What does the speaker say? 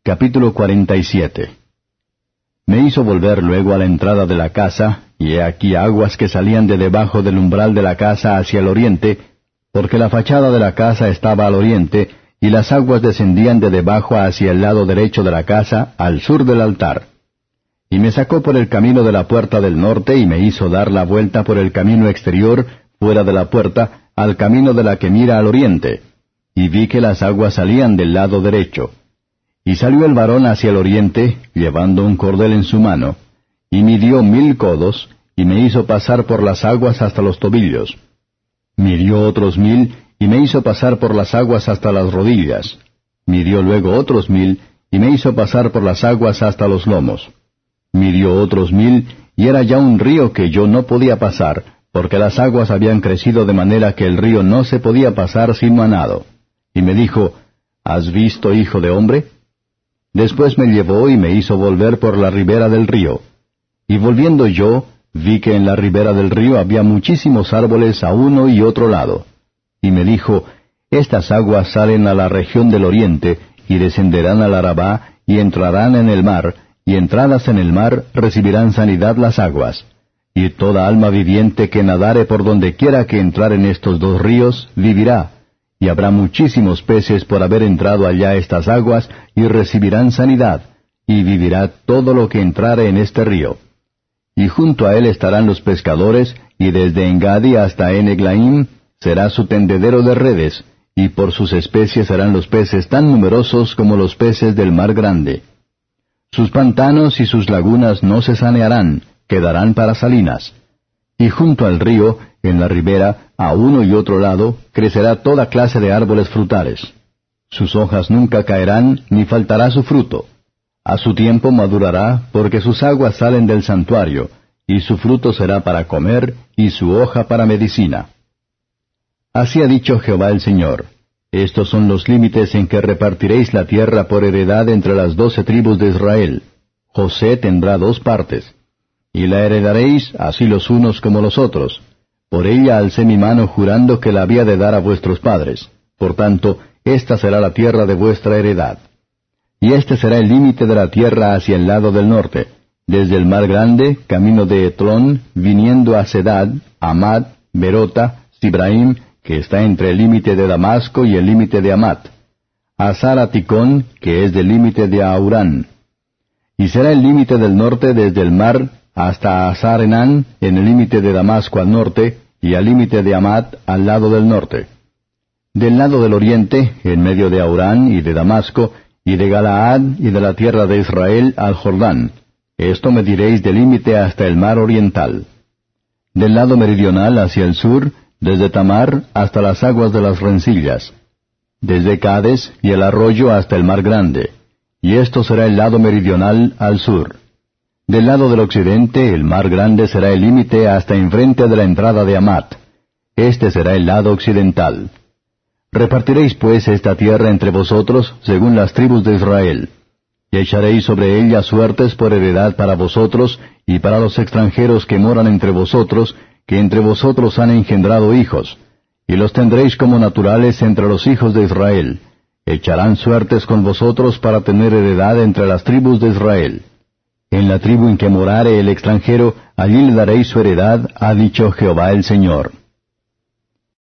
Capítulo 47. Me hizo volver luego a la entrada de la casa, y he aquí aguas que salían de debajo del umbral de la casa hacia el oriente, porque la fachada de la casa estaba al oriente, y las aguas descendían de debajo hacia el lado derecho de la casa, al sur del altar. Y me sacó por el camino de la puerta del norte, y me hizo dar la vuelta por el camino exterior, fuera de la puerta, al camino de la que mira al oriente. Y vi que las aguas salían del lado derecho. Y salió el varón hacia el oriente, llevando un cordel en su mano, y midió 1000 codos, y me hizo pasar por las aguas hasta los tobillos. Midió otros 1000, y me hizo pasar por las aguas hasta las rodillas. Midió luego otros 1000, y me hizo pasar por las aguas hasta los lomos. Midió otros 1000, y era ya un río que yo no podía pasar, porque las aguas habían crecido de manera que el río no se podía pasar sino a nado. Y me dijo, ¿Has visto, hijo de hombre? Después me llevó y me hizo volver por la ribera del río. Y volviendo yo, vi que en la ribera del río había muchísimos árboles a uno y otro lado. Y me dijo, Estas aguas salen a la región del oriente, y descenderán al Arabá, y entrarán en el mar, y entradas en el mar recibirán sanidad las aguas. Y toda alma viviente que nadare por donde quiera que entrar en estos dos ríos, vivirá. Y habrá muchísimos peces por haber entrado allá estas aguas, y recibirán sanidad, y vivirá todo lo que entrare en este río. Y junto a él estarán los pescadores, y desde Engadi hasta En-Eglaim será su tendedero de redes, y por sus especies serán los peces tan numerosos como los peces del mar grande. Sus pantanos y sus lagunas no se sanearán, quedarán para salinas. Y junto al río, en la ribera, a uno y otro lado, crecerá toda clase de árboles frutales. Sus hojas nunca caerán, ni faltará su fruto. A su tiempo madurará, porque sus aguas salen del santuario, y su fruto será para comer, y su hoja para medicina. Así ha dicho Jehová el Señor. Estos son los límites en que repartiréis la tierra por heredad entre las 12 tribus de Israel. José tendrá 2 partes. Y la heredaréis así los unos como los otros. Por ella alcé mi mano jurando que la había de dar a vuestros padres. Por tanto, esta será la tierra de vuestra heredad. Y este será el límite de la tierra hacia el lado del norte, desde el mar grande, camino de Etlón, viniendo a Sedad, Amad, Berota, Sibraim, que está entre el límite de Damasco y el límite de Amat, Hazar-Aticón, que es del límite de Aurán. Y será el límite del norte desde el mar hasta Hazar-Enán, en el límite de Damasco al norte, y al límite de Amat al lado del norte. Del lado del oriente, en medio de Aurán y de Damasco, y de Galaad y de la tierra de Israel al Jordán. Esto mediréis del límite hasta el mar oriental. Del lado meridional hacia el sur, desde Tamar hasta las aguas de las rencillas. Desde Cades y el arroyo hasta el mar grande. Y esto será el lado meridional al sur. Del lado del occidente, el mar grande será el límite hasta enfrente de la entrada de Amat. Este será el lado occidental. Repartiréis pues esta tierra entre vosotros, según las tribus de Israel. Y echaréis sobre ella suertes por heredad para vosotros, y para los extranjeros que moran entre vosotros, que entre vosotros han engendrado hijos. Y los tendréis como naturales entre los hijos de Israel. Echarán suertes con vosotros para tener heredad entre las tribus de Israel. En la tribu en que morare el extranjero, allí le daréis su heredad, ha dicho Jehová el Señor.